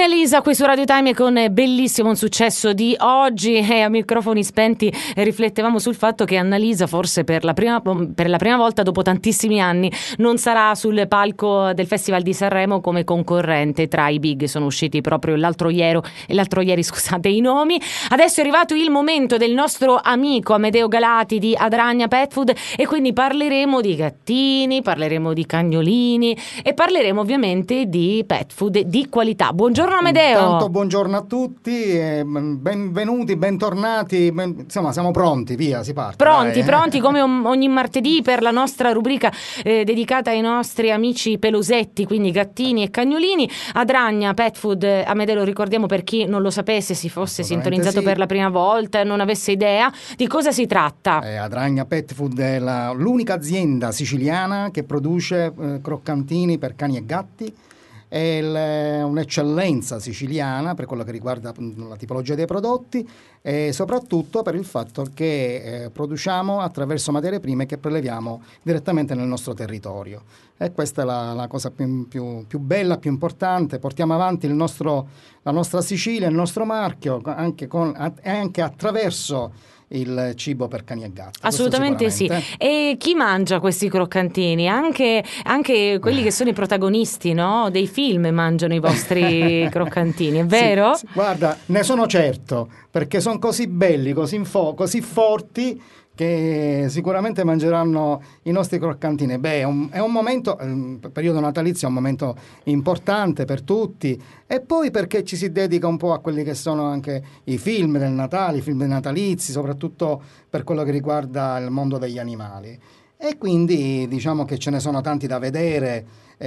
Annalisa qui su Radio Time con bellissimo un successo di oggi, e a microfoni spenti riflettevamo sul fatto che Annalisa forse per la prima volta dopo tantissimi anni non sarà sul palco del Festival di Sanremo come concorrente tra i big. Sono usciti proprio l'altro ieri i nomi. Adesso è arrivato il momento del nostro amico Amedeo Galati di Adragna Pet Food, e quindi parleremo di gattini, parleremo di cagnolini e parleremo ovviamente di pet food di qualità. Buongiorno Amedeo. Intanto buongiorno a tutti, benvenuti, bentornati, insomma siamo pronti, via, si parte. Pronti come ogni martedì per la nostra rubrica dedicata ai nostri amici pelosetti, quindi gattini e cagnolini. Adragna Pet Food, Amedeo, lo ricordiamo per chi non lo sapesse, si fosse sintonizzato per la prima volta e non avesse idea di cosa si tratta. Adragna Pet Food è l'unica azienda siciliana che produce croccantini per cani e gatti. È un'eccellenza siciliana per quello che riguarda la tipologia dei prodotti e soprattutto per il fatto che produciamo attraverso materie prime che preleviamo direttamente nel nostro territorio, e questa è la cosa più bella, più importante. Portiamo avanti la nostra Sicilia, il nostro marchio anche attraverso il cibo per cani e gatti. Assolutamente sì. E chi mangia questi croccantini? Anche quelli che sono i protagonisti, no? Dei film mangiano i vostri croccantini, è vero? Sì, guarda, ne sono certo, perché sono così belli, così forti, che sicuramente mangeranno i nostri croccantini. È un momento, il periodo natalizio è un momento importante per tutti, e poi perché ci si dedica un po' a quelli che sono anche i film del Natale, i film natalizi, soprattutto per quello che riguarda il mondo degli animali. E quindi diciamo che ce ne sono tanti da vedere,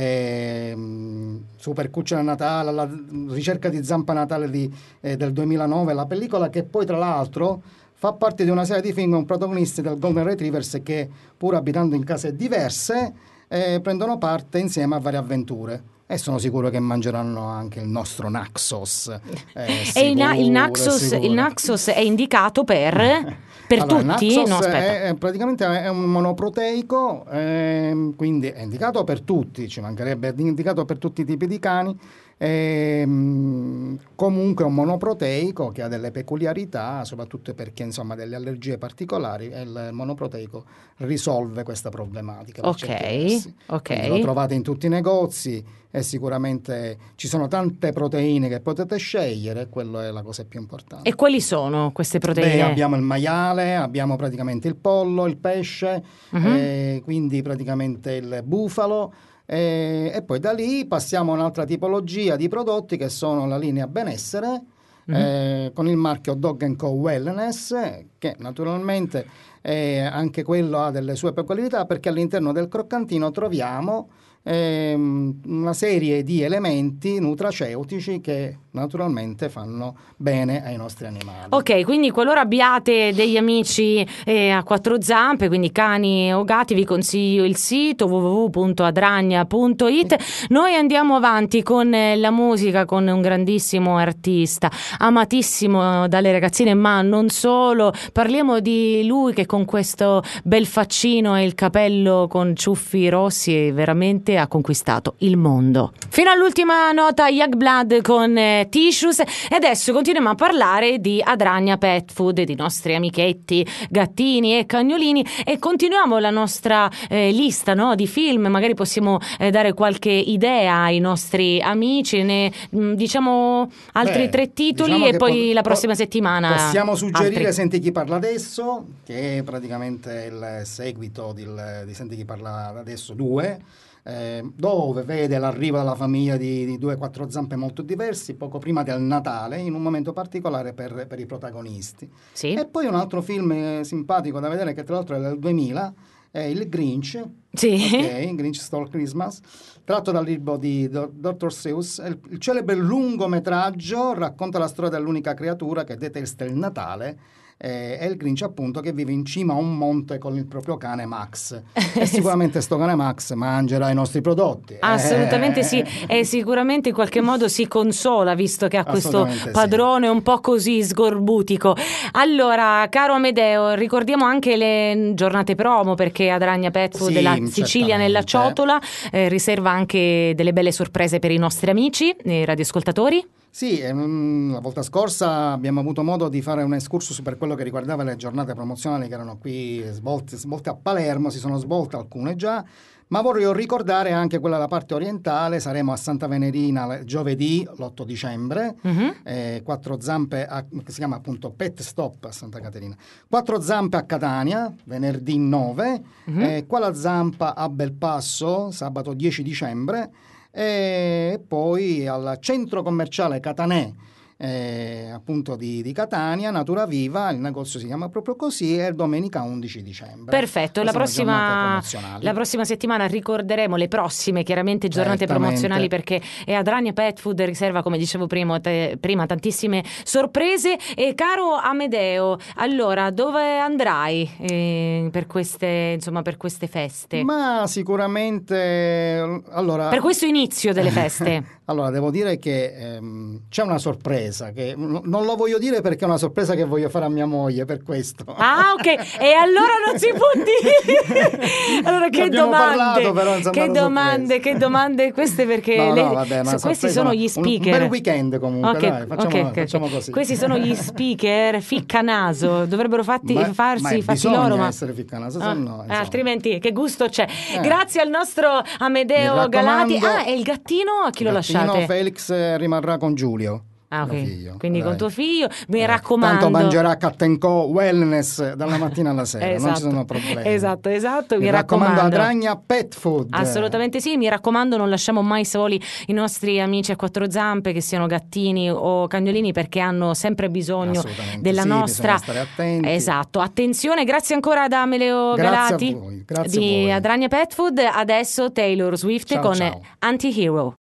Super Cucciolo Natale, la ricerca di Zampa Natale del 2009, la pellicola che poi tra l'altro fa parte di una serie di film con protagonisti del Golden Retrievers che, pur abitando in case diverse, prendono parte insieme a varie avventure. E sono sicuro che mangeranno anche il nostro Naxos. Il Naxos è indicato per allora, tutti? Il Naxos no, aspetta. praticamente è un monoproteico, quindi è indicato per tutti, ci mancherebbe, è indicato per tutti i tipi di cani. Comunque è un monoproteico che ha delle peculiarità, soprattutto perché insomma delle allergie particolari, e il monoproteico risolve questa problematica. Ok. Quindi lo trovate in tutti i negozi e sicuramente ci sono tante proteine che potete scegliere, quello è la cosa più importante. E quali sono queste proteine? Abbiamo il maiale, abbiamo praticamente il pollo, il pesce, quindi praticamente il bufalo. E poi da lì passiamo a un'altra tipologia di prodotti che sono la linea benessere, con il marchio Dog & Co Wellness, che naturalmente anche quello ha delle sue peculiarità, perché all'interno del croccantino troviamo una serie di elementi nutraceutici che naturalmente fanno bene ai nostri animali. Ok, quindi qualora abbiate degli amici a quattro zampe, quindi cani o gatti, vi consiglio il sito www.adragna.it. Noi andiamo avanti con la musica, con un grandissimo artista, amatissimo dalle ragazzine, ma non solo. Parliamo di lui che con questo bel faccino e il capello con ciuffi rossi veramente ha conquistato il mondo. Fino all'ultima nota Youngblood con Tissues, e adesso continuiamo a parlare di Adragna Pet Food, di nostri amichetti gattini e cagnolini, e continuiamo la nostra lista, no, di film. Magari possiamo dare qualche idea ai nostri amici, diciamo altri 3 titoli, diciamo, e poi la prossima settimana possiamo suggerire altri. Senti chi parla adesso, che è praticamente il seguito di Senti chi parla adesso 2, dove vede l'arrivo della famiglia di 2-4 zampe molto diversi poco prima del Natale, in un momento particolare per i protagonisti. Sì. E poi un altro film simpatico da vedere, che tra l'altro è del 2000, è il Grinch. Sì. Okay, Grinch Stole Christmas, tratto dal libro di Dr. Seuss. Il celebre lungometraggio racconta la storia dell'unica creatura che detesta il Natale, è il Grinch, appunto, che vive in cima a un monte con il proprio cane Max. E sicuramente sto cane Max mangerà i nostri prodotti. Assolutamente sì, e sicuramente in qualche modo si consola, visto che ha questo padrone un po' così sgorbutico. Allora, caro Amedeo, ricordiamo anche le giornate promo, perché Adragna Pet Food della Sicilia nella ciotola riserva anche delle belle sorprese per i nostri amici e radioascoltatori. Sì, la volta scorsa abbiamo avuto modo di fare un excursus per quello che riguardava le giornate promozionali che erano qui svolte a Palermo, si sono svolte alcune già, ma voglio ricordare anche quella della parte orientale. Saremo a Santa Venerina giovedì l'8 dicembre, Quattro Zampe, che si chiama appunto Pet Stop a Santa Caterina, Quattro Zampe a Catania, venerdì 9, Qua la Zampa a Belpasso, sabato 10 dicembre, e poi al centro commerciale Catanè, appunto di Catania, Natura Viva, il negozio si chiama proprio così, è domenica 11 dicembre. Perfetto, la prossima settimana ricorderemo le prossime chiaramente giornate promozionali, perché è Adrania Pet Food riserva, come dicevo prima, tantissime sorprese. E caro Amedeo, allora dove andrai per queste feste? Ma sicuramente per questo inizio delle feste. Allora, devo dire che c'è una sorpresa che non lo voglio dire perché è una sorpresa che voglio fare a mia moglie, per questo. Ah, ok. E allora non si può dire. Allora, che domande queste, perché questi sono gli speaker. Un bel weekend comunque, okay, dai, facciamo così. Questi sono gli speaker ficcanaso, dovrebbero farsi loro, ma essere ficcanaso, no, altrimenti che gusto c'è. Grazie al nostro Amedeo Galati. E il gattino a chi lo lasciate? Felix rimarrà con Giulio. Ah, ok. Figlio, quindi dai. Con tuo figlio, mi raccomando. Tanto mangerà Cat & Co Wellness dalla mattina alla sera, esatto, non ci sono problemi. Esatto, mi raccomando. Adrania Pet Food. Assolutamente sì, mi raccomando, non lasciamo mai soli i nostri amici a quattro zampe, che siano gattini o cagnolini, perché hanno sempre bisogno della nostra. Bisogna stare attenti. Esatto, attenzione, grazie ancora ad Amedeo Galati grazie di a voi. Adrania Pet Food. Adesso Taylor Swift con ciao. Anti-Hero.